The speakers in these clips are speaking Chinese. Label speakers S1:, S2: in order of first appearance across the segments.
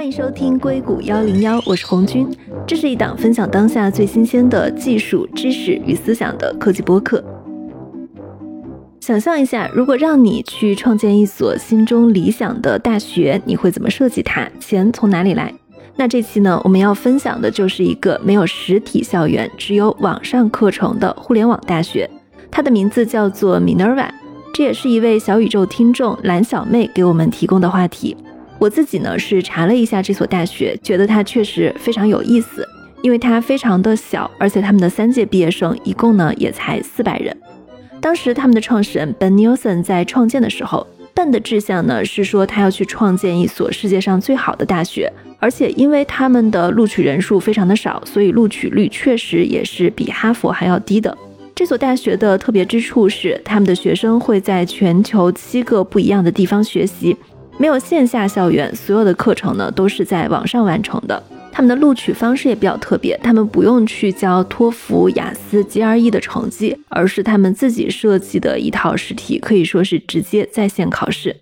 S1: 欢迎收听硅谷101，我是红军。这是一档分享当下最新鲜的技术、知识与思想的科技播客。想象一下，如果让你去创建一所心中理想的大学，你会怎么设计它？钱从哪里来？那这期呢，我们要分享的就是一个没有实体校园，只有网上课程的互联网大学。它的名字叫做 Minerva， 这也是一位小宇宙听众蓝小妹给我们提供的话题。我自己呢是查了一下这所大学，觉得它确实非常有意思，因为它非常的小，而且他们的3届毕业生一共呢也才400人。当时他们的创始人 Ben Nielsen 在创建的时候，Ben的志向呢是说他要去创建一所世界上最好的大学，而且因为他们的录取人数非常的少，所以录取率确实也是比哈佛还要低的。这所大学的特别之处是，他们的学生会在全球7个不一样的地方学习，没有线下校园，所有的课程呢都是在网上完成的。他们的录取方式也比较特别，他们不用去交托福、雅思、GRE 的成绩，而是他们自己设计的一套试题，可以说是直接在线考试。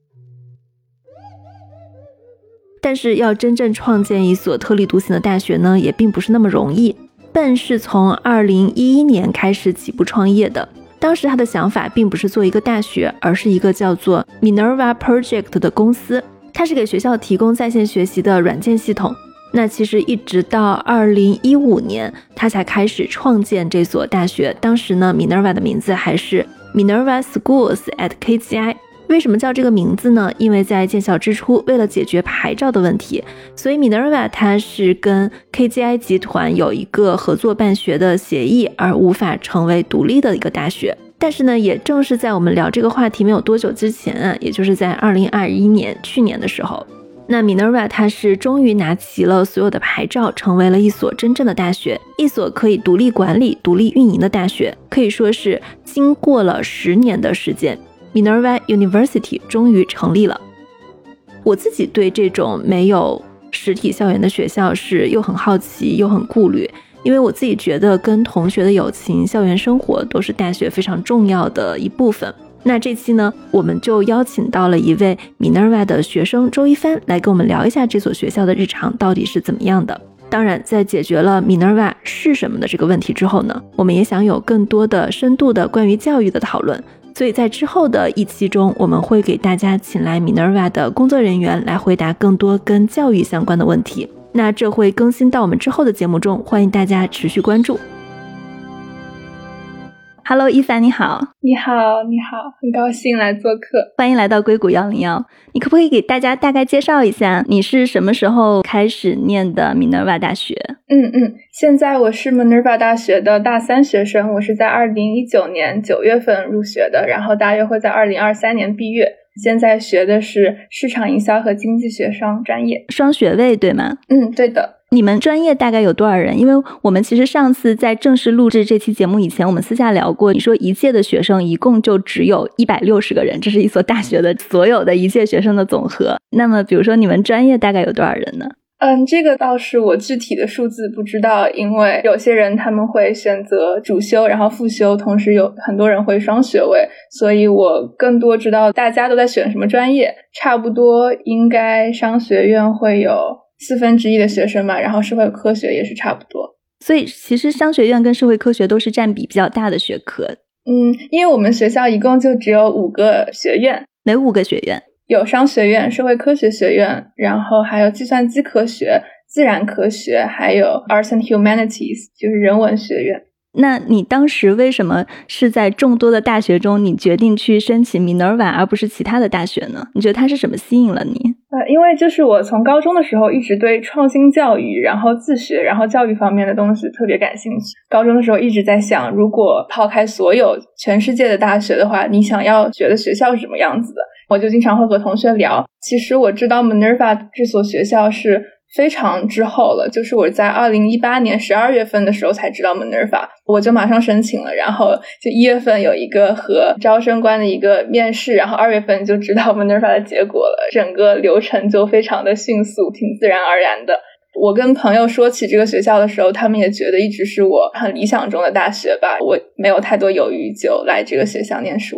S1: 但是要真正创建一所特立独行的大学呢，也并不是那么容易。Ben 是从2011年开始起步创业的，当时他的想法并不是做一个大学，而是一个叫做 Minerva Project 的公司，它是给学校提供在线学习的软件系统。那其实一直到2015年他才开始创建这所大学，当时呢 Minerva 的名字还是 Minerva Schools at KGI。 为什么叫这个名字呢？因为在建校之初，为了解决牌照的问题，所以 Minerva 它是跟 KGI 集团有一个合作办学的协议，而无法成为独立的一个大学。但是呢，也正是在我们聊这个话题没有多久之前啊，也就是在2021年去年的时候，那 Minerva 它是终于拿齐了所有的牌照，成为了一所真正的大学，一所可以独立管理、独立运营的大学。可以说是经过了10年的时间， Minerva University 终于成立了。我自己对这种没有实体校园的学校是又很好奇又很顾虑，因为我自己觉得跟同学的友情、校园生活都是大学非常重要的一部分。那这期呢，我们就邀请到了一位 Minerva 的学生周一帆来跟我们聊一下这所学校的日常到底是怎么样的。当然，在解决了 Minerva 是什么的这个问题之后呢，我们也想有更多的深度的关于教育的讨论，所以在之后的一期中，我们会给大家请来 Minerva 的工作人员来回答更多跟教育相关的问题。那这会更新到我们之后的节目中，欢迎大家持续关注。Hello， 一帆你好。
S2: 你好，很高兴来做客。
S1: 欢迎来到硅谷101。你可不可以给大家大概介绍一下，你是什么时候开始念的 Minerva 大学？
S2: 现在我是 Minerva 大学的大3学生，我是在2019年9月份入学的，然后大约会在2023年毕业。现在学的是市场营销和经济学双专业，
S1: 双学位对吗？
S2: 对的。
S1: 你们专业大概有多少人？因为我们其实上次在正式录制这期节目以前，我们私下聊过，你说一届的学生一共就只有160个人，这是一所大学的所有的一届学生的总和。那么比如说你们专业大概有多少人呢？
S2: 这个倒是我具体的数字不知道，因为有些人他们会选择主修然后副修，同时有很多人会双学位，所以我更多知道大家都在选什么专业。差不多应该商学院会有1/4的学生吧，然后社会科学也是差不多。
S1: 所以其实商学院跟社会科学都是占比比较大的学科。
S2: 因为我们学校一共就只有5个学院。
S1: 哪5个学院？有
S2: 商学院、社会科学学院，然后还有计算机科学、自然科学，还有 Arts and Humanities， 就是人文学院。
S1: 那你当时为什么是在众多的大学中，你决定去申请 Minerva 而不是其他的大学呢？你觉得它是什么吸引了你？
S2: 因为就是我从高中的时候一直对创新教育，然后自学，然后教育方面的东西特别感兴趣。高中的时候一直在想，如果抛开所有全世界的大学的话，你想要学的学校是什么样子的？我就经常会和同学聊。其实我知道 Minerva 这所学校是非常之后了，就是我在2018年12月份的时候才知道 Minerva， 我就马上申请了，然后就1月份有一个和招生官的一个面试，然后2月份就知道 Minerva 的结果了，整个流程就非常的迅速，挺自然而然的。我跟朋友说起这个学校的时候，他们也觉得一直是我很理想中的大学吧，我没有太多犹豫就来这个学校念书了。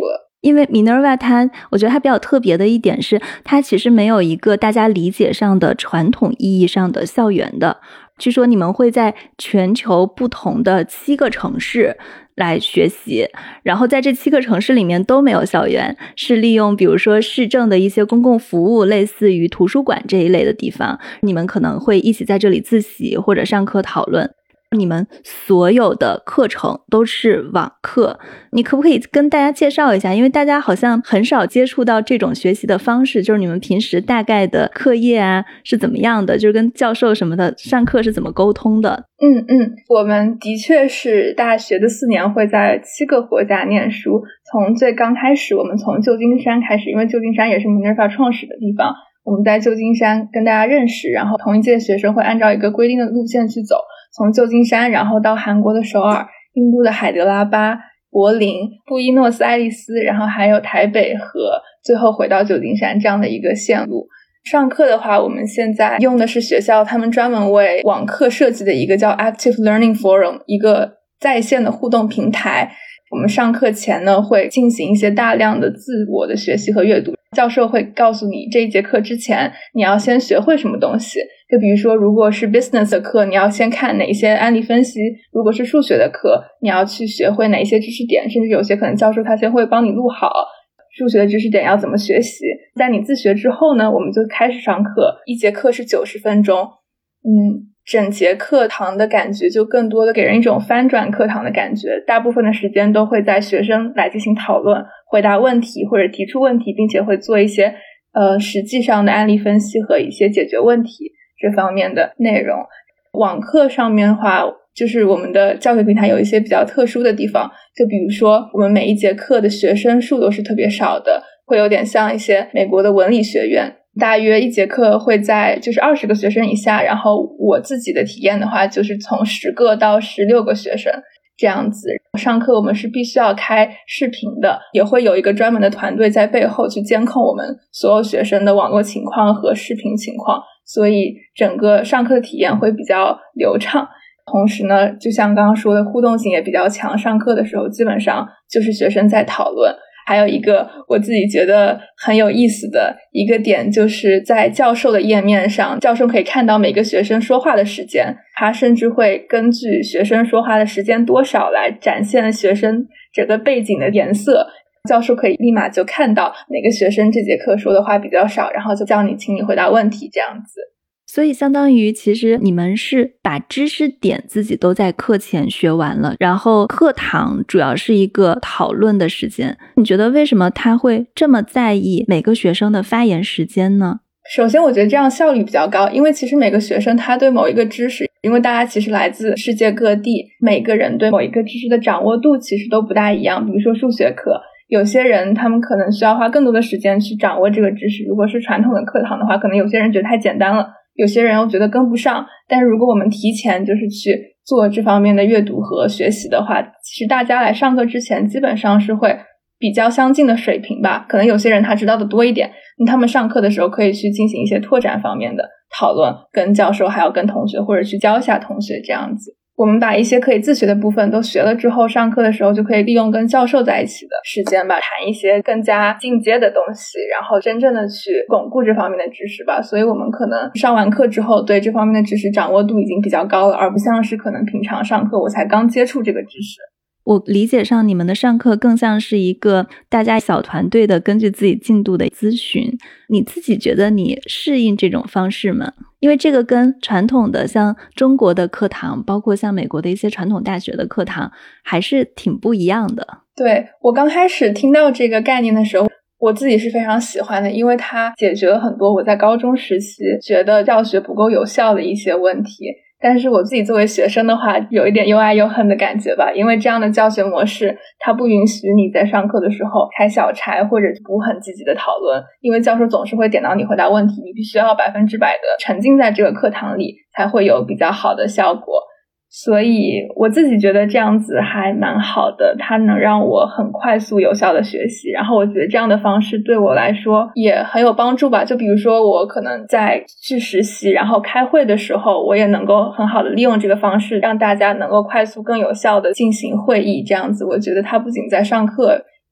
S1: 因为 Minerva 我觉得它比较特别的一点是，它其实没有一个大家理解上的传统意义上的校园的。据说你们会在全球不同的7个城市来学习，然后在这7个城市里面都没有校园，是利用比如说市政的一些公共服务，类似于图书馆这一类的地方，你们可能会一起在这里自习或者上课讨论。你们所有的课程都是网课，你可不可以跟大家介绍一下？因为大家好像很少接触到这种学习的方式，就是你们平时大概的课业啊是怎么样的，就是跟教授什么的上课是怎么沟通的？
S2: 我们的确是大学的4年会在7个国家念书，从最刚开始我们从旧金山开始，因为旧金山也是 Minerva 创始的地方，我们在旧金山跟大家认识，然后同一届学生会按照一个规定的路线去走，从旧金山然后到韩国的首尔、印度的海德拉巴、柏林、布宜诺斯艾利斯，然后还有台北和最后回到旧金山这样的一个线路。上课的话，我们现在用的是学校他们专门为网课设计的一个叫 Active Learning Forum， 一个在线的互动平台。我们上课前呢会进行一些大量的自我的学习和阅读，教授会告诉你这一节课之前你要先学会什么东西，就比如说如果是 business 的课，你要先看哪些案例分析，如果是数学的课，你要去学会哪一些知识点，甚至有些可能教授他先会帮你录好数学的知识点要怎么学习。在你自学之后呢，我们就开始上课，一节课是90分钟，整节课堂的感觉就更多的给人一种翻转课堂的感觉，大部分的时间都会在学生来进行讨论、回答问题或者提出问题，并且会做一些实际上的案例分析和一些解决问题这方面的内容。网课上面的话，就是我们的教学平台有一些比较特殊的地方，就比如说我们每一节课的学生数都是特别少的，会有点像一些美国的文理学院，大约一节课会在就是20个学生以下，然后我自己的体验的话就是从10个到16个学生这样子。上课我们是必须要开视频的，也会有一个专门的团队在背后去监控我们所有学生的网络情况和视频情况，所以整个上课的体验会比较流畅。同时呢，就像刚刚说的，互动性也比较强，上课的时候基本上就是学生在讨论。还有一个我自己觉得很有意思的一个点，就是在教授的页面上，教授可以看到每个学生说话的时间，他甚至会根据学生说话的时间多少来展现学生整个背景的颜色，教授可以立马就看到哪个学生这节课说的话比较少，然后就叫你请你回答问题这样子。
S1: 所以相当于其实你们是把知识点自己都在课前学完了，然后课堂主要是一个讨论的时间。你觉得为什么他会这么在意每个学生的发言时间呢？
S2: 首先我觉得这样效率比较高，因为其实每个学生他对某一个知识，因为大家其实来自世界各地，每个人对某一个知识的掌握度其实都不大一样。比如说数学课，有些人他们可能需要花更多的时间去掌握这个知识，如果是传统的课堂的话，可能有些人觉得太简单了，有些人又觉得跟不上。但是如果我们提前就是去做这方面的阅读和学习的话，其实大家来上课之前基本上是会比较相近的水平吧，可能有些人他知道的多一点，他们上课的时候可以去进行一些拓展方面的讨论，跟教授还有跟同学，或者去教一下同学这样子。我们把一些可以自学的部分都学了之后，上课的时候就可以利用跟教授在一起的时间吧，谈一些更加进阶的东西，然后真正的去巩固这方面的知识吧。所以我们可能上完课之后对这方面的知识掌握度已经比较高了，而不像是可能平常上课我才刚接触这个知识。
S1: 我理解上你们的上课更像是一个大家小团队的根据自己进度的咨询，你自己觉得你适应这种方式吗？因为这个跟传统的像中国的课堂，包括像美国的一些传统大学的课堂还是挺不一样的。
S2: 对，我刚开始听到这个概念的时候，我自己是非常喜欢的，因为它解决了很多我在高中时期觉得教学不够有效的一些问题。但是我自己作为学生的话，有一点又爱又恨的感觉吧，因为这样的教学模式它不允许你在上课的时候开小差或者不很积极的讨论，因为教授总是会点到你回答问题，你必须要100%的沉浸在这个课堂里才会有比较好的效果。所以我自己觉得这样子还蛮好的，它能让我很快速有效的学习，然后我觉得这样的方式对我来说也很有帮助吧。就比如说我可能在去实习然后开会的时候，我也能够很好的利用这个方式，让大家能够快速更有效的进行会议，这样子我觉得它不仅在上课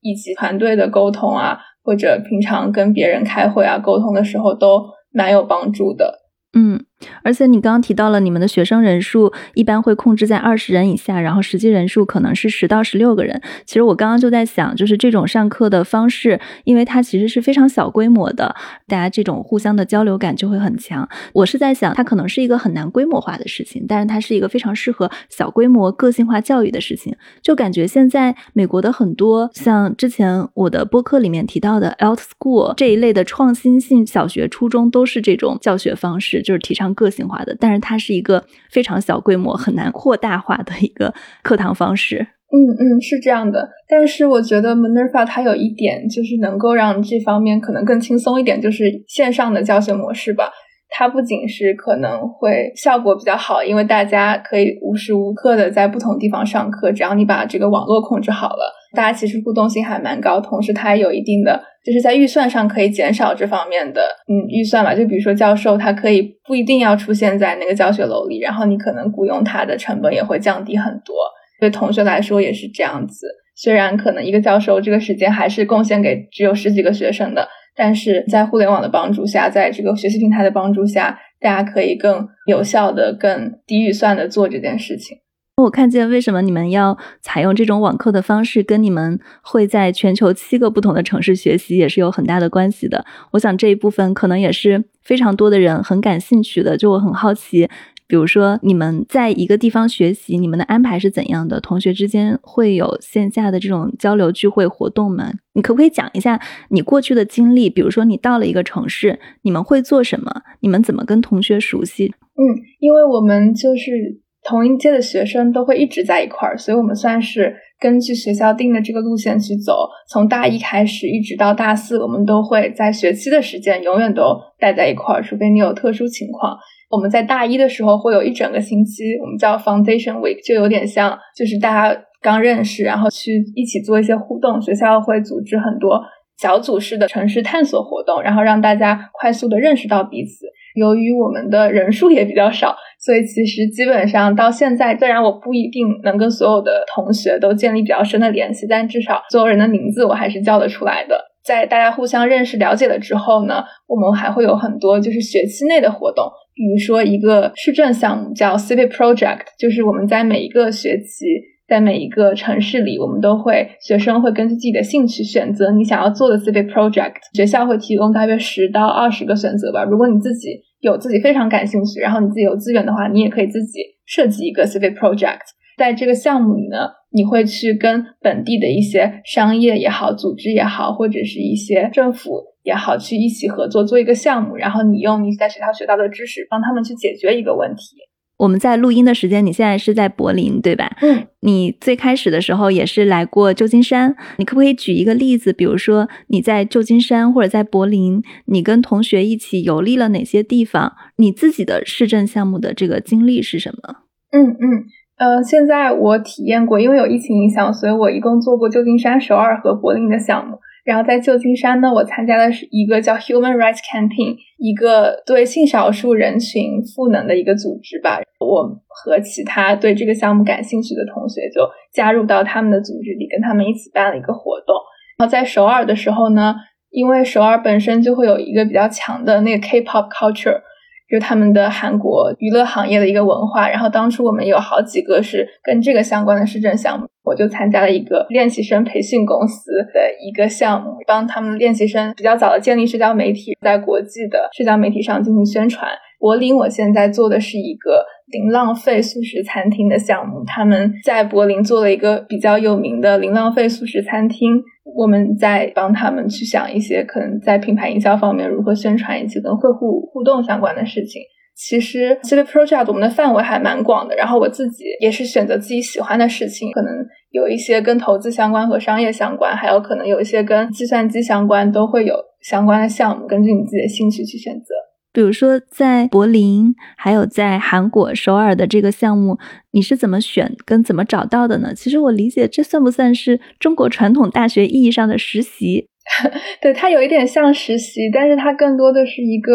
S2: 以及团队的沟通啊，或者平常跟别人开会啊沟通的时候都蛮有帮助的。
S1: 而且你刚刚提到了你们的学生人数一般会控制在20人以下，然后实际人数可能是10到16个人。其实我刚刚就在想，就是这种上课的方式，因为它其实是非常小规模的，大家这种互相的交流感就会很强。我是在想，它可能是一个很难规模化的事情，但是它是一个非常适合小规模个性化教育的事情。就感觉现在美国的很多像之前我的播客里面提到的 Alt School 这一类的创新性小学初中都是这种教学方式，就是提倡个性化的，但是它是一个非常小规模很难扩大化的一个课堂方式。
S2: 是这样的，但是我觉得 Minerva 它有一点就是能够让这方面可能更轻松一点，就是线上的教学模式吧。它不仅是可能会效果比较好，因为大家可以无时无刻的在不同地方上课，只要你把这个网络控制好了，大家其实互动性还蛮高，同时它有一定的就是在预算上可以减少这方面的预算嘛，就比如说教授他可以不一定要出现在那个教学楼里，然后你可能雇佣他的成本也会降低很多，对同学来说也是这样子。虽然可能一个教授这个时间还是贡献给只有10几个学生的，但是在互联网的帮助下，在这个学习平台的帮助下，大家可以更有效的更低预算的做这件事情。
S1: 我看见为什么你们要采用这种网课的方式，跟你们会在全球7个不同的城市学习也是有很大的关系的。我想这一部分可能也是非常多的人很感兴趣的，就我很好奇，比如说你们在一个地方学习，你们的安排是怎样的？同学之间会有线下的这种交流聚会活动吗？你可不可以讲一下你过去的经历？比如说你到了一个城市，你们会做什么？你们怎么跟同学熟悉？
S2: 因为我们就是同一届的学生都会一直在一块儿，所以我们算是根据学校定的这个路线去走，从大一开始一直到大4，我们都会在学期的时间永远都待在一块儿，除非你有特殊情况。我们在大一的时候会有一整个星期，我们叫 Foundation Week， 就有点像就是大家刚认识，然后去一起做一些互动，学校会组织很多小组式的城市探索活动，然后让大家快速的认识到彼此。由于我们的人数也比较少，所以其实基本上到现在，虽然我不一定能跟所有的同学都建立比较深的联系，但至少所有人的名字我还是叫得出来的。在大家互相认识了解了之后呢，我们还会有很多就是学期内的活动，比如说一个市政项目叫 Civic Project， 就是我们在每一个学期在每一个城市里，我们都会学生会根据自己的兴趣选择你想要做的 Civic Project， 学校会提供大约10到20个选择吧。如果你自己有自己非常感兴趣，然后你自己有资源的话，你也可以自己设计一个 Civic Project。在这个项目里呢，你会去跟本地的一些商业也好，组织也好，或者是一些政府也好，去一起合作做一个项目，然后你用你在学校学到的知识帮他们去解决一个问题。
S1: 我们在录音的时间，你现在是在柏林对吧？你最开始的时候也是来过旧金山，你可不可以举一个例子，比如说你在旧金山或者在柏林，你跟同学一起游历了哪些地方？你自己的市政项目的这个经历是什么？
S2: 现在我体验过，因为有疫情影响，所以我一共做过旧金山、首尔和柏林的项目。然后在旧金山呢，我参加的是一个叫 Human Rights Campaign， 一个对性少数人群赋能的一个组织吧。我和其他对这个项目感兴趣的同学就加入到他们的组织里，跟他们一起办了一个活动。然后在首尔的时候呢，因为首尔本身就会有一个比较强的那个 K-pop culture，就是他们的韩国娱乐行业的一个文化，然后当初我们有好几个是跟这个相关的市政项目，我就参加了一个练习生培训公司的一个项目，帮他们练习生比较早的建立社交媒体，在国际的社交媒体上进行宣传。柏林我现在做的是一个零浪费素食餐厅的项目，他们在柏林做了一个比较有名的零浪费素食餐厅，我们在帮他们去想一些可能在品牌营销方面如何宣传以及跟客户互动相关的事情。其实 Civic Project 我们的范围还蛮广的，然后我自己也是选择自己喜欢的事情，可能有一些跟投资相关和商业相关，还有可能有一些跟计算机相关，都会有相关的项目，根据你自己的兴趣去选择。
S1: 比如说在柏林还有在韩国首尔的这个项目，你是怎么选跟怎么找到的呢？其实我理解这算不算是中国传统大学意义上的实习？
S2: 对，它有一点像实习，但是它更多的是一个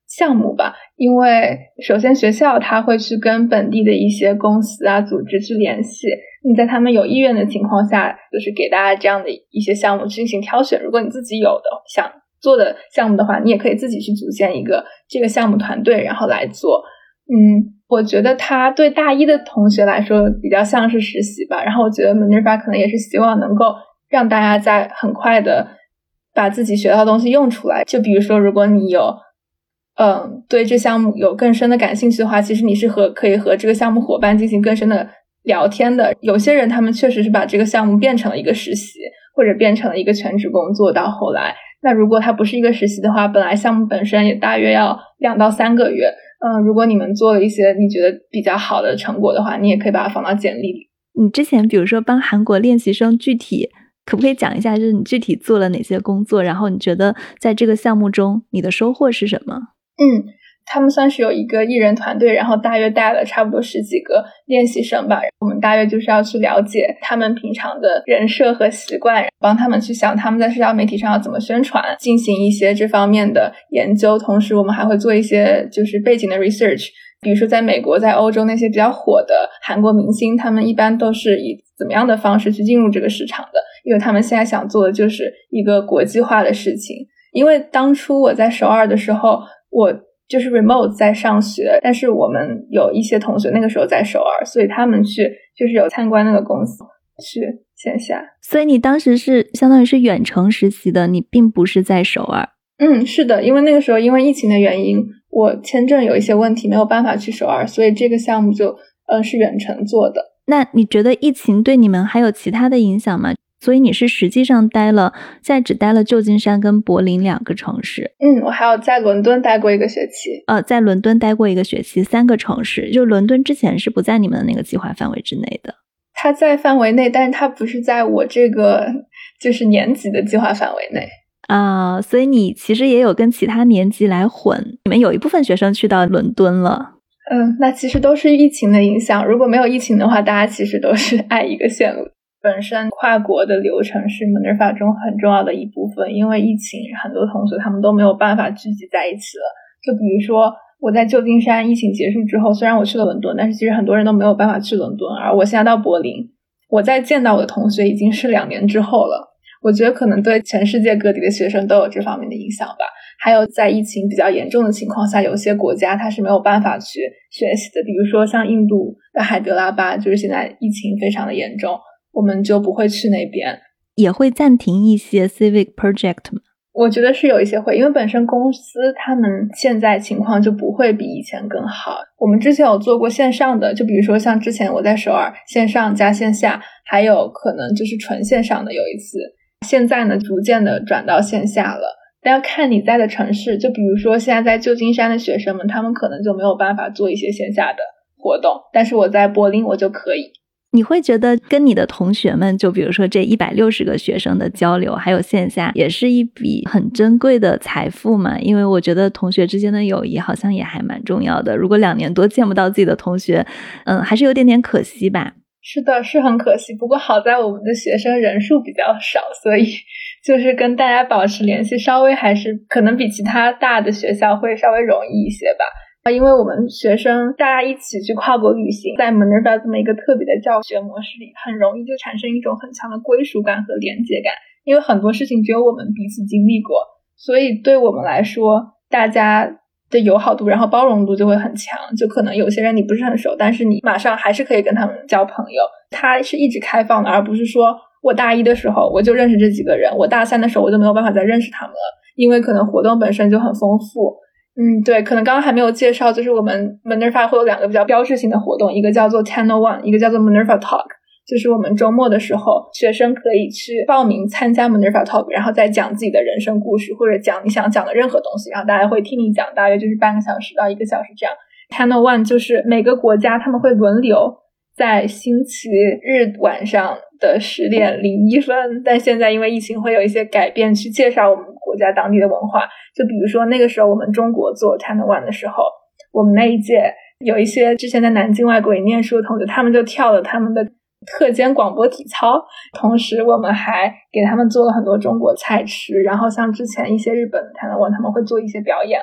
S2: 项目吧。因为首先学校它会去跟本地的一些公司啊组织去联系，你在他们有意愿的情况下，就是给大家这样的一些项目进行挑选。如果你自己有的想做的项目的话，你也可以自己去组建一个这个项目团队然后来做。我觉得它对大一的同学来说比较像是实习吧，然后我觉得 Minerva 可能也是希望能够让大家在很快的把自己学到的东西用出来。就比如说如果你有对这项目有更深的感兴趣的话，其实你是可以和这个项目伙伴进行更深的聊天的。有些人他们确实是把这个项目变成了一个实习，或者变成了一个全职工作到后来。那如果它不是一个实习的话，本来项目本身也大约要2到3个月。如果你们做了一些你觉得比较好的成果的话，你也可以把它放到简历里。
S1: 你之前比如说帮韩国练习生具体可不可以讲一下，就是你具体做了哪些工作，然后你觉得在这个项目中你的收获是什么？
S2: 他们算是有一个艺人团队，然后大约带了差不多10几个练习生吧。我们大约就是要去了解他们平常的人设和习惯，帮他们去想他们在社交媒体上要怎么宣传，进行一些这方面的研究。同时我们还会做一些就是背景的 research， 比如说在美国在欧洲那些比较火的韩国明星，他们一般都是以怎么样的方式去进入这个市场的，因为他们现在想做的就是一个国际化的事情。因为当初我在首尔的时候，我就是 remote 在上学，但是我们有一些同学那个时候在首尔，所以他们去就是有参观那个公司去线下。
S1: 所以你当时是相当于是远程实习的，你并不是在首尔。
S2: 是的，因为那个时候因为疫情的原因，我签证有一些问题没有办法去首尔，所以这个项目就是远程做的。
S1: 那你觉得疫情对你们还有其他的影响吗？所以你是实际上现在只待了旧金山跟柏林2个城市。
S2: 我还有在伦敦待过1个学期。
S1: 在伦敦待过1个学期，3个城市。就伦敦之前是不在你们的那个计划范围之内的。
S2: 它在范围内，但是它不是在我这个就是年级的计划范围内。
S1: 所以你其实也有跟其他年级来混，你们有一部分学生去到伦敦了。
S2: 那其实都是疫情的影响，如果没有疫情的话，大家其实都是挨一个线路。本身跨国的流程是 Minerva 中很重要的一部分，因为疫情很多同学他们都没有办法聚集在一起了。就比如说我在旧金山疫情结束之后，虽然我去了伦敦，但是其实很多人都没有办法去伦敦，而我现在到柏林，我在见到我的同学已经是2年之后了。我觉得可能对全世界各地的学生都有这方面的影响吧。还有在疫情比较严重的情况下，有些国家它是没有办法去学习的，比如说像印度的海德拉巴，就是现在疫情非常的严重，我们就不会去那边。
S1: 也会暂停一些 civic project 吗？
S2: 我觉得是有一些会，因为本身公司他们现在情况就不会比以前更好。我们之前有做过线上的，就比如说像之前我在首尔线上加线下，还有可能就是纯线上的有一次。现在呢逐渐的转到线下了，但要看你在的城市。就比如说现在在旧金山的学生们，他们可能就没有办法做一些线下的活动，但是我在柏林我就可以。
S1: 你会觉得跟你的同学们，就比如说这160个学生的交流还有线下，也是一笔很珍贵的财富嘛？因为我觉得同学之间的友谊好像也还蛮重要的，如果2年多见不到自己的同学，还是有点可惜吧。
S2: 是的，是很可惜，不过好在我们的学生人数比较少，所以就是跟大家保持联系稍微还是可能比其他大的学校会稍微容易一些吧。因为我们学生大家一起去跨国旅行，在 Minerva 这么一个特别的教学模式里，很容易就产生一种很强的归属感和连接感，因为很多事情只有我们彼此经历过，所以对我们来说大家的友好度然后包容度就会很强。就可能有些人你不是很熟，但是你马上还是可以跟他们交朋友，它是一直开放的，而不是说我大1的时候我就认识这几个人，我大3的时候我就没有办法再认识他们了，因为可能活动本身就很丰富。对，可能刚刚还没有介绍，就是我们 Minerva 会有2个比较标志性的活动，一个叫做 1001， 一个叫做 Minerva Talk。就是我们周末的时候，学生可以去报名参加 Minerva Talk， 然后再讲自己的人生故事，或者讲你想讲的任何东西，然后大家会听你讲，大约就是半个小时到1个小时这样。1001就是每个国家他们会轮流在星期日晚上的10点01分，但现在因为疫情会有一些改变，去介绍我们国家当地的文化。就比如说那个时候我们中国做 1001的时候，我们那一届有一些之前在南京外国语念书的同学，他们就跳了他们的课间广播体操，同时我们还给他们做了很多中国菜吃，然后像之前一些日本的1001他们会做一些表演啊，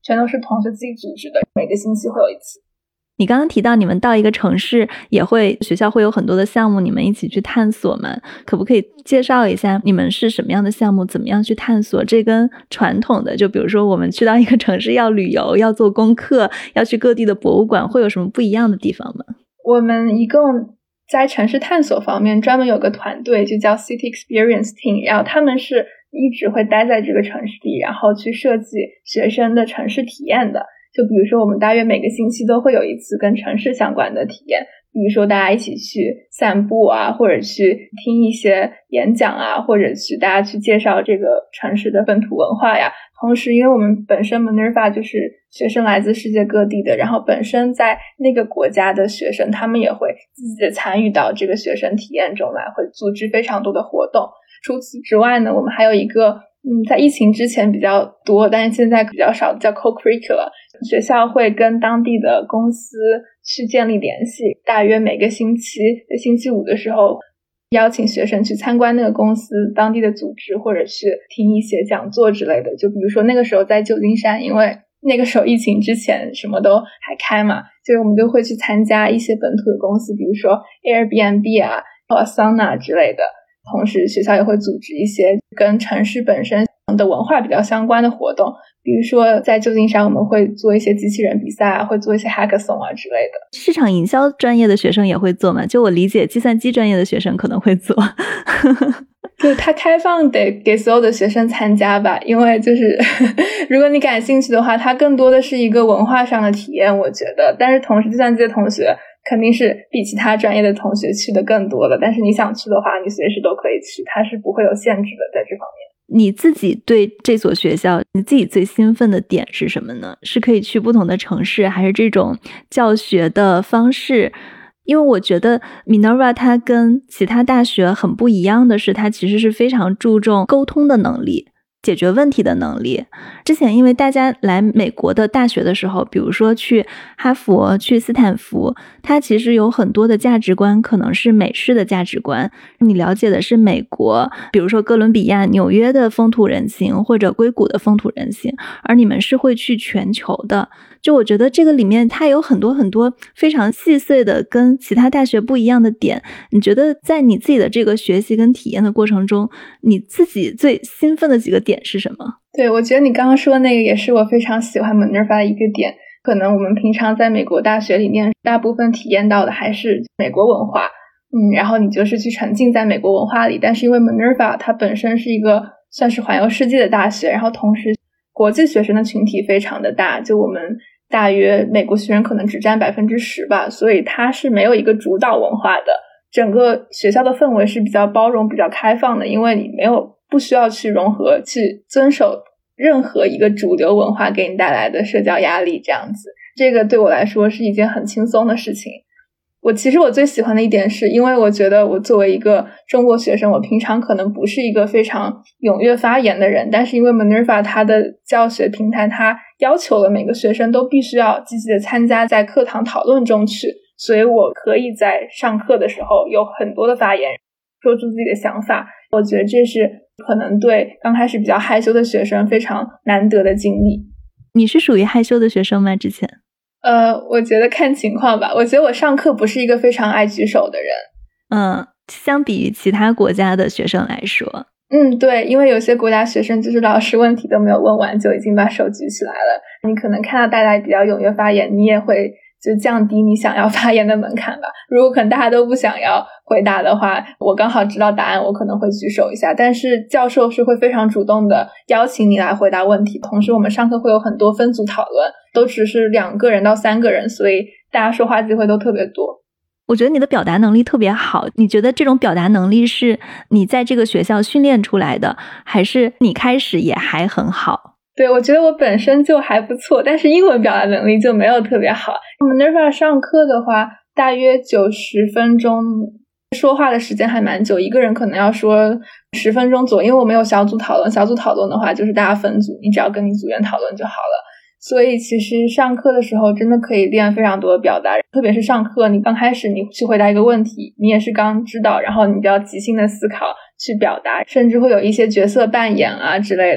S2: 全都是同学自己组织的，每个星期会有一次。
S1: 你刚刚提到你们到一个城市也会学校会有很多的项目，你们一起去探索嘛？可不可以介绍一下你们是什么样的项目，怎么样去探索？这跟传统的就比如说我们去到一个城市要旅游，要做功课，要去各地的博物馆，会有什么不一样的地方吗？
S2: 我们一共在城市探索方面专门有个团队，就叫 City Experience Team， 然后他们是一直会待在这个城市里，然后去设计学生的城市体验的。就比如说我们大约每个星期都会有一次跟城市相关的体验，比如说大家一起去散步啊，或者去听一些演讲啊，或者大家去介绍这个城市的本土文化呀。同时因为我们本身 Minerva 就是学生来自世界各地的，然后本身在那个国家的学生他们也会自己的参与到这个学生体验中来，会组织非常多的活动。除此之外呢，我们还有一个在疫情之前比较多但是现在比较少的叫 co-curricular， 学校会跟当地的公司去建立联系，大约每个星期星期五的时候邀请学生去参观那个公司当地的组织，或者去听一些讲座之类的。就比如说那个时候在旧金山，因为那个时候疫情之前什么都还开嘛，所以我们就会去参加一些本土的公司，比如说 Airbnb 啊 Asana 之类的。同时学校也会组织一些跟城市本身的文化比较相关的活动，比如说在旧金山我们会做一些机器人比赛啊，会做一些 hackathon 啊之类的。
S1: 市场营销专业的学生也会做吗？就我理解计算机专业的学生可能会做
S2: 就它开放得给所有的学生参加吧，因为就是如果你感兴趣的话，它更多的是一个文化上的体验我觉得。但是同时计算机的同学肯定是比其他专业的同学去的更多的，但是你想去的话你随时都可以去，它是不会有限制的在这方面。
S1: 你自己对这所学校你自己最兴奋的点是什么呢？是可以去不同的城市，还是这种教学的方式？因为我觉得 Minerva 它跟其他大学很不一样的是，它其实是非常注重沟通的能力，解决问题的能力。之前因为大家来美国的大学的时候，比如说去哈佛去斯坦福，它其实有很多的价值观可能是美式的价值观，你了解的是美国比如说哥伦比亚纽约的风土人情或者硅谷的风土人情，而你们是会去全球的。就我觉得这个里面它有很多很多非常细碎的跟其他大学不一样的点。你觉得在你自己的这个学习跟体验的过程中，你自己最兴奋的几个点是什么？
S2: 对，我觉得你刚刚说的那个也是我非常喜欢 Minerva 的一个点。可能我们平常在美国大学里面大部分体验到的还是美国文化，然后你就是去沉浸在美国文化里。但是因为 Minerva 它本身是一个算是环游世界的大学，然后同时国际学生的群体非常的大，就我们大约美国学生可能只占 10% 吧，所以它是没有一个主导文化的。整个学校的氛围是比较包容比较开放的，因为你不需要去融合去遵守任何一个主流文化给你带来的社交压力这样子。这个对我来说是一件很轻松的事情。其实我最喜欢的一点是因为我觉得我作为一个中国学生，我平常可能不是一个非常踊跃发言的人，但是因为 Minerva 它的教学平台它要求了每个学生都必须要积极的参加在课堂讨论中去，所以我可以在上课的时候有很多的发言，说出自己的想法。我觉得这是可能对刚开始比较害羞的学生非常难得的经历。
S1: 你是属于害羞的学生吗？之前
S2: 我觉得看情况吧。我觉得我上课不是一个非常爱举手的人。
S1: 相比于其他国家的学生来说。
S2: 对，因为有些国家学生就是老师问题都没有问完就已经把手举起来了，你可能看到大家比较踊跃发言，你也会就降低你想要发言的门槛吧。如果可能大家都不想要回答的话，我刚好知道答案，我可能会举手一下，但是教授是会非常主动的邀请你来回答问题。同时我们上课会有很多分组讨论，都只是2个人到3个人，所以大家说话机会都特别多。
S1: 我觉得你的表达能力特别好，你觉得这种表达能力是你在这个学校训练出来的，还是你开始也还很好？
S2: 对，我觉得我本身就还不错，但是英文表达能力就没有特别好。Minerva 上课的话大约90分钟，说话的时间还蛮久，一个人可能要说10分钟左右，因为我没有小组讨论，小组讨论的话就是大家分组，你只要跟你组员讨论就好了。所以其实上课的时候真的可以练非常多的表达，特别是上课你刚开始你去回答一个问题，你也是刚知道，然后你比较即兴的思考去表达，甚至会有一些角色扮演啊之类的。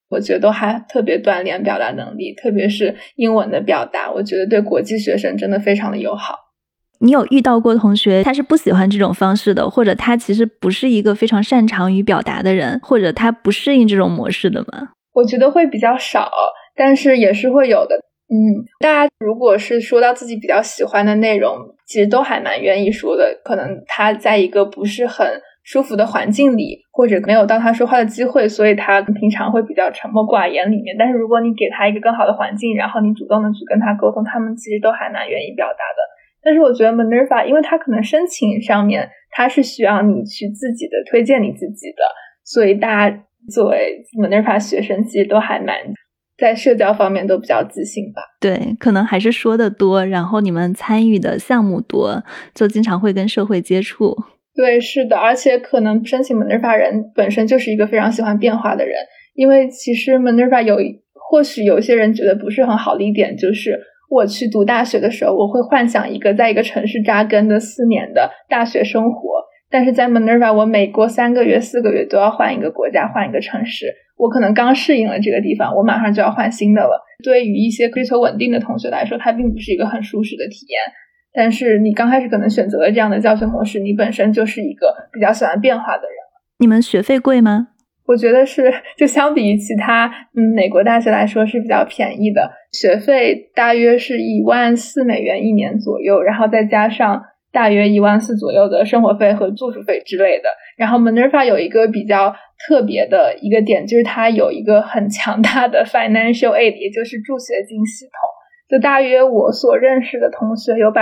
S2: 我觉得都还特别锻炼表达能力，特别是英文的表达，我觉得对国际学生真的非常的友好。
S1: 你有遇到过同学他是不喜欢这种方式的，或者他其实不是一个非常擅长于表达的人，或者他不适应这种模式的吗？
S2: 我觉得会比较少，但是也是会有的。大家如果是说到自己比较喜欢的内容，其实都还蛮愿意说的。可能他在一个不是很舒服的环境里，或者没有到他说话的机会，所以他平常会比较沉默寡言里面。但是如果你给他一个更好的环境，然后你主动的去跟他沟通，他们其实都还蛮愿意表达的。但是我觉得 Minerva 因为它可能申请上面它是需要你去自己的推荐你自己的，所以大家作为 Minerva 学生其实都还蛮在社交方面都比较自信吧。
S1: 对，可能还是说的多，然后你们参与的项目多，就经常会跟社会接触。
S2: 对，是的，而且可能申请 Minerva 人本身就是一个非常喜欢变化的人，因为其实 Minerva 或许有些人觉得不是很好的一点，就是我去读大学的时候，我会幻想一个在一个城市扎根的4年的大学生活，但是在 Minerva 我每过3个月4个月都要换一个国家换一个城市，我可能刚适应了这个地方，我马上就要换新的了。对于一些追求稳定的同学来说，它并不是一个很舒适的体验，但是你刚开始可能选择了这样的教学模式，你本身就是一个比较喜欢变化的人。
S1: 你们学费贵吗？
S2: 我觉得是，就相比于其他美国大学来说是比较便宜的，学费大约是$14,0001年左右，然后再加上大约14,000左右的生活费和住宿费之类的。然后 Minerva 有一个比较特别的一个点，就是它有一个很强大的 financial aid， 也就是助学金系统。就大约我所认识的同学有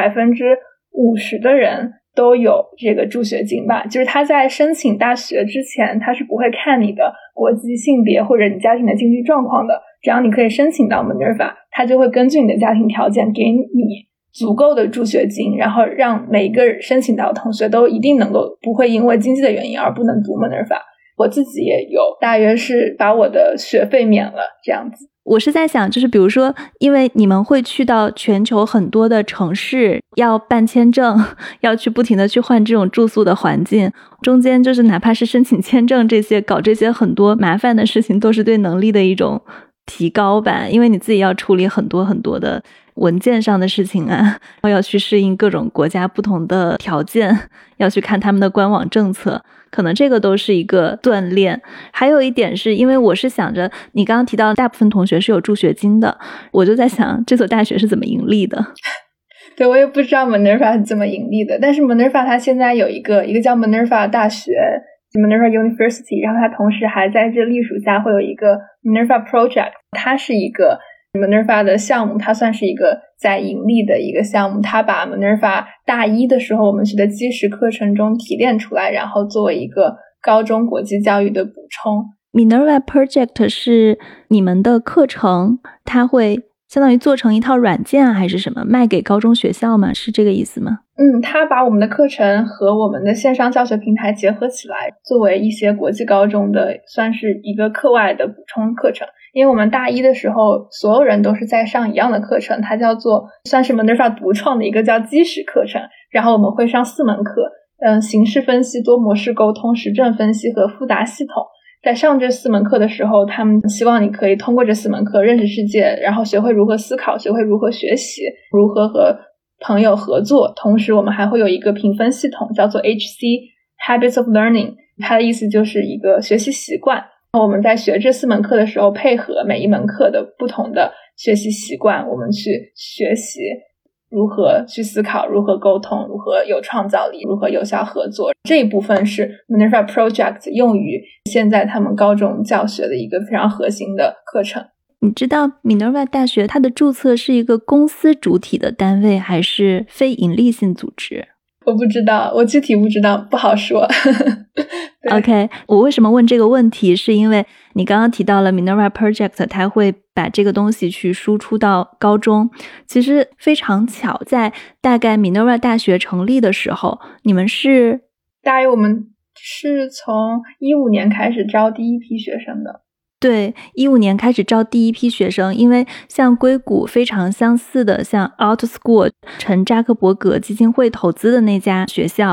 S2: 50%的人都有这个助学金吧，就是他在申请大学之前，他是不会看你的国籍、性别或者你家庭的经济状况的，只要你可以申请到 Minerva， 他就会根据你的家庭条件给你足够的助学金，然后让每一个申请到的同学都一定能够不会因为经济的原因而不能读 Minerva。 我自己也有大约是把我的学费免了这样子。
S1: 我是在想，就是比如说因为你们会去到全球很多的城市，要办签证，要去不停的去换这种住宿的环境，中间就是哪怕是申请签证这些搞这些很多麻烦的事情，都是对能力的一种提高吧，因为你自己要处理很多很多的文件上的事情啊，然后要去适应各种国家不同的条件，要去看他们的官网政策，可能这个都是一个锻炼。还有一点是因为我是想着你刚刚提到大部分同学是有助学金的，我就在想这所大学是怎么盈利的。
S2: 对，我也不知道 Minerva 是怎么盈利的，但是 Minerva 它现在有一个叫 Minerva 大学 Minerva University， 然后它同时还在这隶属下会有一个 Minerva Project， 它是一个 Minerva 的项目，它算是一个在盈利的一个项目，它把 Minerva 大一的时候我们学的基石课程中提炼出来，然后作为一个高中国际教育的补充。
S1: Minerva Project 是你们的课程，它会相当于做成一套软件啊，还是什么卖给高中学校吗？是这个意思吗？
S2: 它把我们的课程和我们的线上教学平台结合起来，作为一些国际高中的算是一个课外的补充课程。因为我们大一的时候所有人都是在上一样的课程，它叫做算是 Minerva 独创的一个叫基石课程，然后我们会上4门课，形式分析、多模式沟通、实证分析和复杂系统。在上这4门课的时候，他们希望你可以通过这4门课认识世界，然后学会如何思考，学会如何学习，如何和朋友合作。同时我们还会有一个评分系统叫做 HC Habits of Learning， 它的意思就是一个学习习惯。我们在学这4门课的时候，配合每一门课的不同的学习习惯，我们去学习如何去思考，如何沟通，如何有创造力，如何有效合作。这一部分是 Minerva Project 用于现在他们高中教学的一个非常核心的课程。
S1: 你知道 Minerva 大学它的注册是一个公司主体的单位还是非盈利性组织？
S2: 我不知道，我具体不知道，不好说。
S1: OK， 我为什么问这个问题，是因为你刚刚提到了 Minerva Project， 它会把这个东西去输出到高中。其实非常巧，在大概 Minerva 大学成立的时候，你们是
S2: 大约我们是从15年开始招第一批学生的。
S1: 对，15年开始招第一批学生，因为像硅谷非常相似的，像 OutSchool 陈扎克伯格基金会投资的那家学校，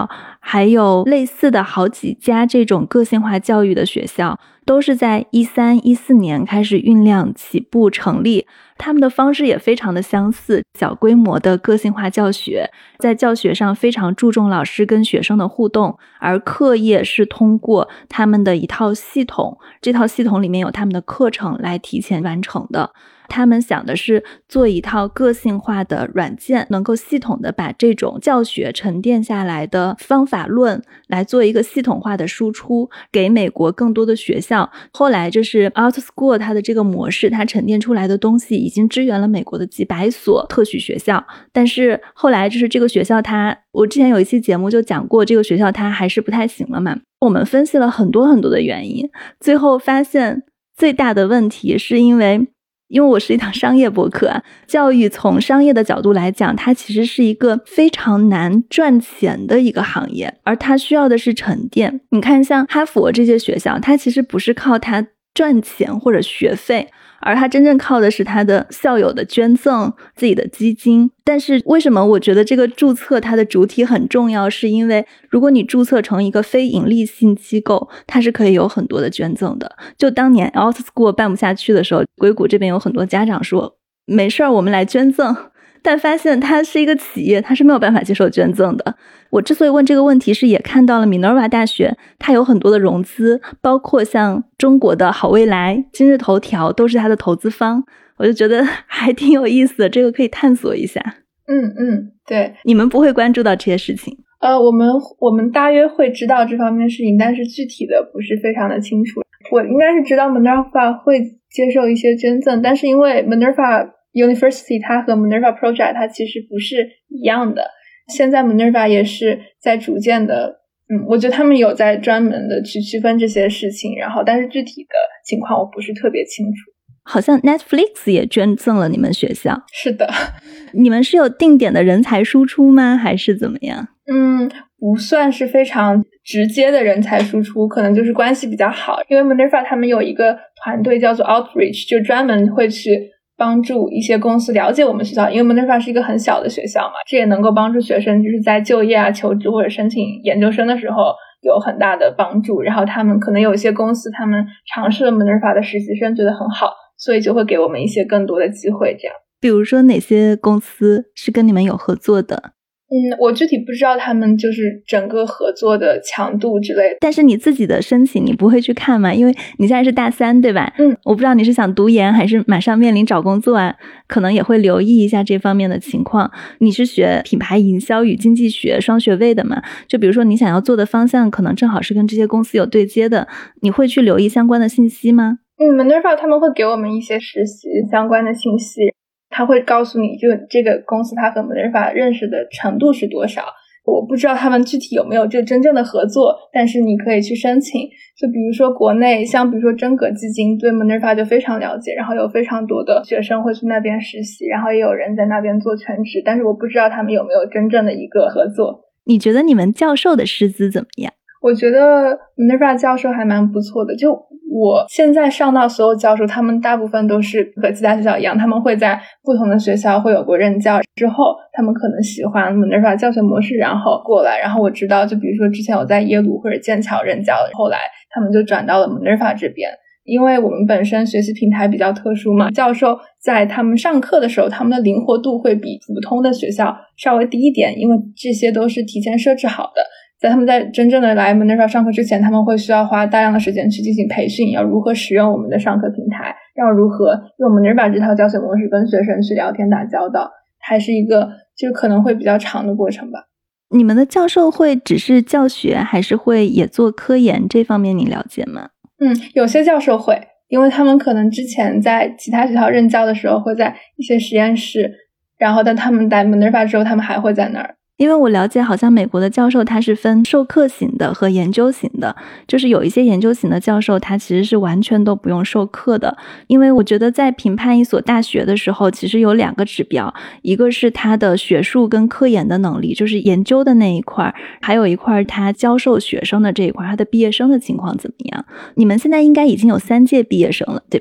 S1: 还有类似的好几家这种个性化教育的学校，都是在13、14年开始酝酿起步成立。他们的方式也非常的相似，小规模的个性化教学，在教学上非常注重老师跟学生的互动，而课业是通过他们的一套系统，这套系统里面有他们的课程来提前完成的。他们想的是做一套个性化的软件，能够系统的把这种教学沉淀下来的方法论来做一个系统化的输出给美国更多的学校。后来就是 OutSchool 它的这个模式，它沉淀出来的东西已经支援了美国的几百所特许学校，但是后来就是这个学校我之前有一期节目就讲过，这个学校它还是不太行了嘛。我们分析了很多很多的原因，最后发现最大的问题是因为我是一档商业播客教育从商业的角度来讲，它其实是一个非常难赚钱的一个行业，而它需要的是沉淀。你看像哈佛这些学校，它其实不是靠它赚钱或者学费，而它真正靠的是它的校友的捐赠，自己的基金。但是为什么我觉得这个注册它的主体很重要，是因为如果你注册成一个非盈利性机构，它是可以有很多的捐赠的。就当年 OutSchool 办不下去的时候，硅谷这边有很多家长说没事儿，我们来捐赠，但发现它是一个企业，它是没有办法接受捐赠的。我之所以问这个问题，是也看到了 Minerva 大学它有很多的融资，包括像中国的好未来、今日头条都是它的投资方，我就觉得还挺有意思的，这个可以探索一下。
S2: 对，
S1: 你们不会关注到这些事情？
S2: 我们大约会知道这方面的事情，但是具体的不是非常的清楚。我应该是知道 Minerva 会接受一些捐赠，但是因为 Minerva University 它和 Minerva Project 它其实不是一样的。现在 Minerva 也是在逐渐的我觉得他们有在专门的去区分这些事情，然后但是具体的情况我不是特别清楚。
S1: 好像 Netflix 也捐赠了你们学校。
S2: 是的。
S1: 你们是有定点的人才输出吗？还是怎么样？
S2: 不算是非常直接的人才输出，可能就是关系比较好。因为 Minerva 他们有一个团队叫做 Outreach， 就专门会去帮助一些公司了解我们学校，因为 Minerva 是一个很小的学校嘛，这也能够帮助学生就是在就业求职或者申请研究生的时候有很大的帮助。然后他们可能有一些公司他们尝试了 Minerva 的实习生觉得很好，所以就会给我们一些更多的机会这样。
S1: 比如说哪些公司是跟你们有合作的？
S2: 我具体不知道他们就是整个合作的强度之类的。
S1: 但是你自己的申请你不会去看吗？因为你现在是大3对吧？我不知道你是想读研还是马上面临找工作啊，可能也会留意一下这方面的情况。你是学品牌营销与经济学双学位的嘛？就比如说你想要做的方向可能正好是跟这些公司有对接的，你会去留意相关的信息吗
S2: ？Minerva 他们会给我们一些实习相关的信息，他会告诉你就这个公司他和 Minerva 认识的程度是多少。我不知道他们具体有没有这真正的合作，但是你可以去申请。就比如说国内像比如说真格基金对 Minerva 就非常了解，然后有非常多的学生会去那边实习，然后也有人在那边做全职，但是我不知道他们有没有真正的一个合作。
S1: 你觉得你们教授的师资怎么样？
S2: 我觉得 Minerva 教授还蛮不错的，就我现在上到所有教授他们大部分都是和其他学校一样，他们会在不同的学校会有过任教，之后他们可能喜欢 Minerva 教学模式然后过来。然后我知道就比如说之前我在耶鲁或者剑桥任教，后来他们就转到了 Minerva 这边。因为我们本身学习平台比较特殊嘛，教授在他们上课的时候他们的灵活度会比普通的学校稍微低一点，因为这些都是提前设置好的。在他们在真正的来 Minerva 上课之前，他们会需要花大量的时间去进行培训，要如何使用我们的上课平台，要如何用 Minerva 这套教学模式跟学生去聊天打交道，还是一个就可能会比较长的过程吧。
S1: 你们的教授会只是教学还是会也做科研，这方面你了解吗？
S2: 有些教授会，因为他们可能之前在其他学校任教的时候会在一些实验室，然后但他们在 Minerva 之后他们还会在那儿。
S1: 因为我了解好像美国的教授他是分授课型的和研究型的，就是有一些研究型的教授他其实是完全都不用授课的。因为我觉得在评判一所大学的时候其实有2个指标，一个是他的学术跟科研的能力，就是研究的那一块，还有一块他教授学生的这一块，他的毕业生的情况怎么样。你们现在应该已经有3届毕业生了对吧？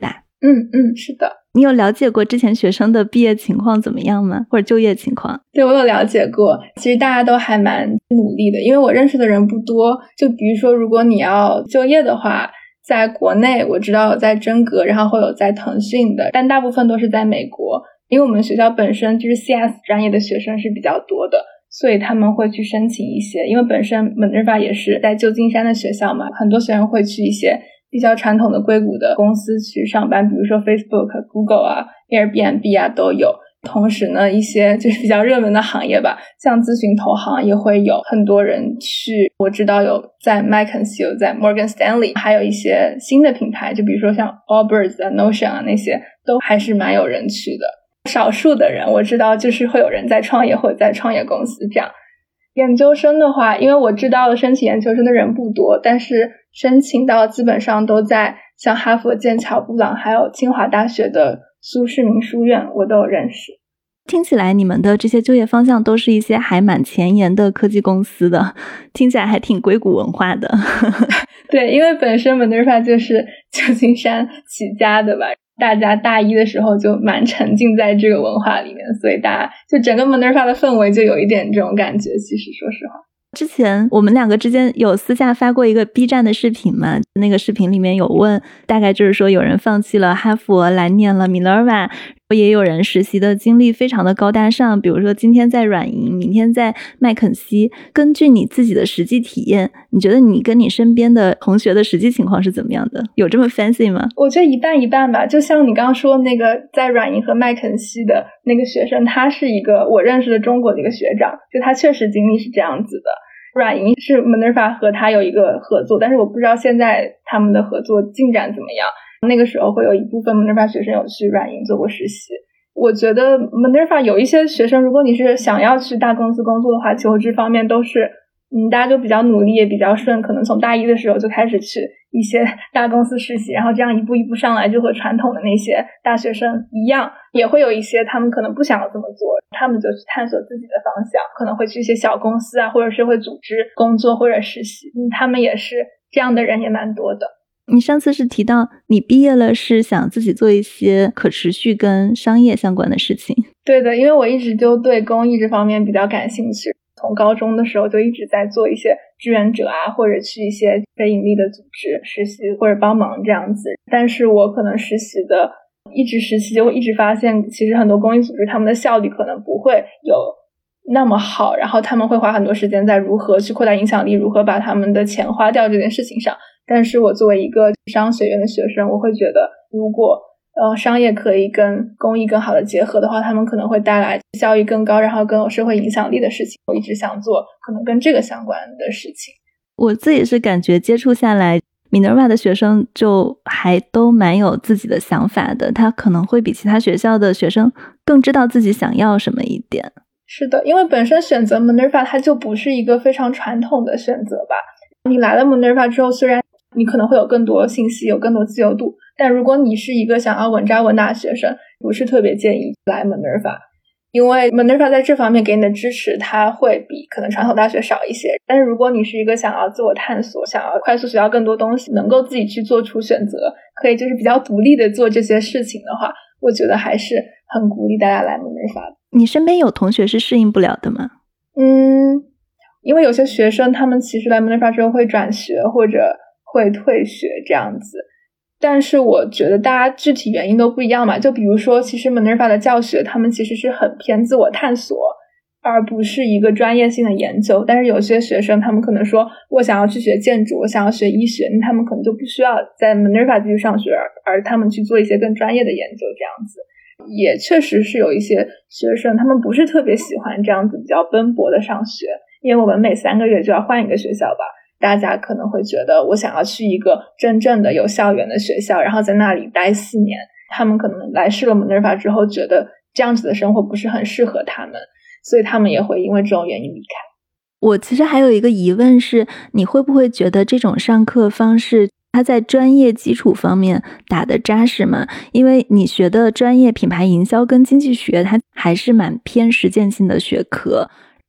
S2: 是的。
S1: 你有了解过之前学生的毕业情况怎么样吗？或者就业情况？
S2: 对，我有了解过，其实大家都还蛮努力的，因为我认识的人不多。就比如说如果你要就业的话，在国内我知道有在真格，然后会有在腾讯的，但大部分都是在美国。因为我们学校本身就是 CS 专业的学生是比较多的，所以他们会去申请一些，因为本身 Minerva 也是在旧金山的学校嘛，很多学生会去一些比较传统的硅谷的公司去上班，比如说 Facebook、Google 啊、Airbnb 啊都有。同时呢，一些就是比较热门的行业吧，像咨询投行也会有很多人去。我知道有在 McKinsey 有在 Morgan Stanley， 还有一些新的品牌，就比如说像 Allbirds 啊 Notion 啊，那些都还是蛮有人去的。少数的人我知道就是会有人在创业或者在创业公司这样。研究生的话，因为我知道申请研究生的人不多，但是申请到基本上都在像哈佛、剑桥、布朗还有清华大学的苏世民书院我都有认识。
S1: 听起来你们的这些就业方向都是一些还蛮前沿的科技公司的，听起来还挺硅谷文化的。
S2: 对，因为本身 Minerva 就是旧金山起家的吧，大家大一的时候就蛮沉浸在这个文化里面，所以大家就整个 Minerva 的氛围就有一点这种感觉。其实说实话，
S1: 之前我们两个之间有私下发过一个 B 站的视频嘛，那个视频里面有问，大概就是说有人放弃了哈佛来念了 Minerva， 也有人实习的经历非常的高大上，比如说今天在软银，明天在麦肯锡。根据你自己的实际体验，你觉得你跟你身边的同学的实际情况是怎么样的？有这么 fancy 吗？
S2: 我觉得一半一半吧，就像你刚刚说那个在软银和麦肯锡的那个学生，他是一个我认识的中国的一个学长，就他确实经历是这样子的。软银是 Minerva 和他有一个合作，但是我不知道现在他们的合作进展怎么样。那个时候会有一部分 Minerva 学生有去软银做过实习。我觉得 Minerva 有一些学生，如果你是想要去大公司工作的话，求职方面都是大家就比较努力也比较顺，可能从大一的时候就开始去一些大公司实习，然后这样一步一步上来，就和传统的那些大学生一样。也会有一些他们可能不想要这么做，他们就去探索自己的方向，可能会去一些小公司啊，或者是会组织工作或者实习。他们也是这样的人也蛮多的。
S1: 你上次是提到你毕业了是想自己做一些可持续跟商业相关的事情。
S2: 对的，因为我一直就对公益这方面比较感兴趣，从高中的时候就一直在做一些志愿者啊，或者去一些非盈利的组织实习或者帮忙这样子。但是我可能一直实习就会一直发现，其实很多公益组织他们的效率可能不会有那么好，然后他们会花很多时间在如何去扩大影响力，如何把他们的钱花掉这件事情上。但是我作为一个商学院的学生，我会觉得如果商业可以跟公益更好的结合的话，他们可能会带来效益更高然后更有社会影响力的事情。我一直想做可能跟这个相关的事情。
S1: 我自己是感觉接触下来Minerva 的学生就还都蛮有自己的想法的，他可能会比其他学校的学生更知道自己想要什么一点。
S2: 是的，因为本身选择 Minerva 它就不是一个非常传统的选择吧。你来了 Minerva 之后，虽然你可能会有更多信息，有更多自由度，但如果你是一个想要稳扎稳打的学生，不是特别建议来 Minerva。因为 Minerva 在这方面给你的支持它会比可能传统大学少一些，但是如果你是一个想要自我探索，想要快速学到更多东西，能够自己去做出选择，可以就是比较独立的做这些事情的话，我觉得还是很鼓励大家来 Minerva 的。
S1: 你身边有同学是适应不了的吗？
S2: 因为有些学生他们其实来 Minerva 之后会转学或者会退学这样子，但是我觉得大家具体原因都不一样嘛。就比如说其实 Minerva 的教学他们其实是很偏自我探索，而不是一个专业性的研究。但是有些学生他们可能说我想要去学建筑，我想要学医学，他们可能就不需要在 Minerva 继续上学，而他们去做一些更专业的研究这样子。也确实是有一些学生他们不是特别喜欢这样子比较奔波的上学，因为我们每3个月就要换一个学校吧。大家可能会觉得我想要去一个真正的有校园的学校，然后在那里待4年。他们可能来试了 Minerva 之后觉得这样子的生活不是很适合他们，所以他们也会因为这种原因离开。
S1: 我其实还有一个疑问是，你会不会觉得这种上课方式它在专业基础方面打得扎实吗？因为你学的专业品牌营销跟经济学它还是蛮偏实践性的学科。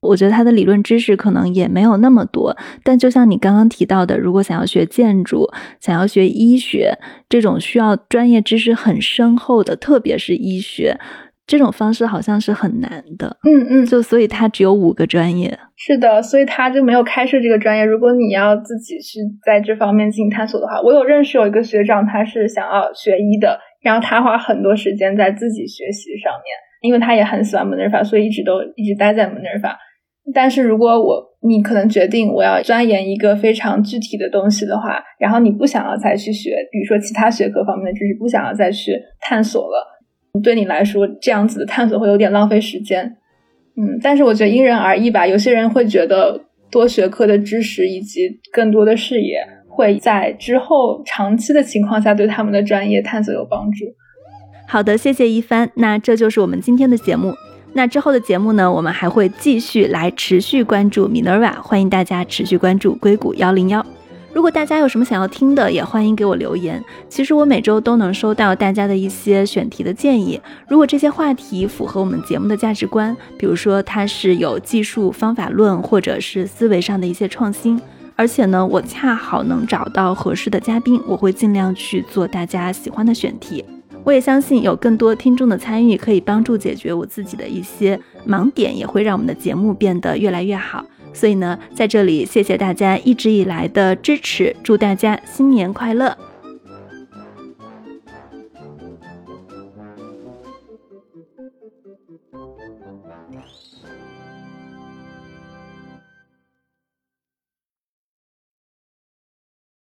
S1: 我觉得它的理论知识可能也没有那么多，但就像你刚刚提到的，如果想要学建筑，想要学医学，这种需要专业知识很深厚的，特别是医学，这种方式好像是很难的。就所以它只有5个专业。
S2: 是的，所以他就没有开设这个专业。如果你要自己去在这方面进行探索的话，我有认识有一个学长，他是想要学医的，然后他花很多时间在自己学习上面，因为他也很喜欢 Minerva， 所以一直待在 Minerva。但是如果你可能决定我要钻研一个非常具体的东西的话，然后你不想要再去学，比如说其他学科方面的知识，不想要再去探索了，对你来说这样子的探索会有点浪费时间。但是我觉得因人而异吧，有些人会觉得多学科的知识以及更多的视野会在之后长期的情况下对他们的专业探索有帮助。
S1: 好的，谢谢一帆。那这就是我们今天的节目。那之后的节目呢，我们还会继续来持续关注 Minerva， 欢迎大家持续关注硅谷101。如果大家有什么想要听的，也欢迎给我留言。其实我每周都能收到大家的一些选题的建议，如果这些话题符合我们节目的价值观，比如说它是有技术方法论或者是思维上的一些创新，而且呢我恰好能找到合适的嘉宾，我会尽量去做大家喜欢的选题。我也相信有更多听众的参与可以帮助解决我自己的一些盲点，也会让我们的节目变得越来越好。所以呢，在这里谢谢大家一直以来的支持，祝大家新年快乐。